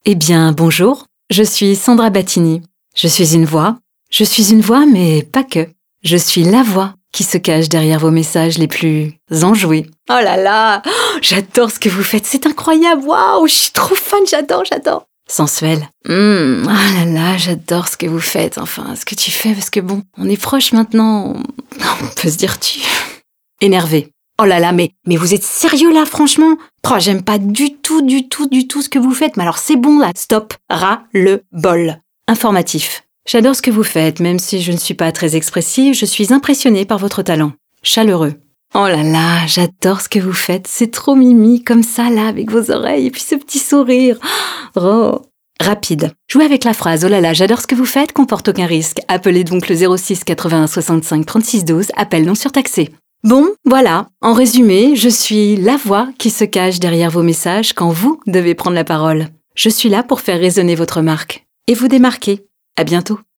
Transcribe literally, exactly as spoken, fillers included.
Eh bien, bonjour, je suis Sandra Battini. Je suis une voix. Je suis une voix, mais pas que. Je suis la voix qui se cache derrière vos messages les plus enjoués. Oh là là, oh, j'adore ce que vous faites, c'est incroyable, waouh, je suis trop fan, j'adore, j'adore. Sensuel. Mmh, oh là là, j'adore ce que vous faites, enfin, ce que tu fais, parce que bon, on est proches maintenant, on peut se dire tu. Énervé. Oh là là, mais, mais vous êtes sérieux là, franchement? Oh, j'aime pas du tout, du tout, du tout ce que vous faites, mais alors c'est bon là, stop, ras le bol. Informatif. J'adore ce que vous faites, même si je ne suis pas très expressive, je suis impressionnée par votre talent. Chaleureux. Oh là là, j'adore ce que vous faites, c'est trop mimi, comme ça là, avec vos oreilles, et puis ce petit sourire. Oh. Rapide. Jouez avec la phrase « Oh là là, j'adore ce que vous faites, comporte aucun risque ». Appelez donc le zéro six quatre-vingts soixante-cinq trente-six douze, appel non surtaxé. Bon, voilà, en résumé, je suis la voix qui se cache derrière vos messages quand vous devez prendre la parole. Je suis là pour faire résonner votre marque et vous démarquer. À bientôt.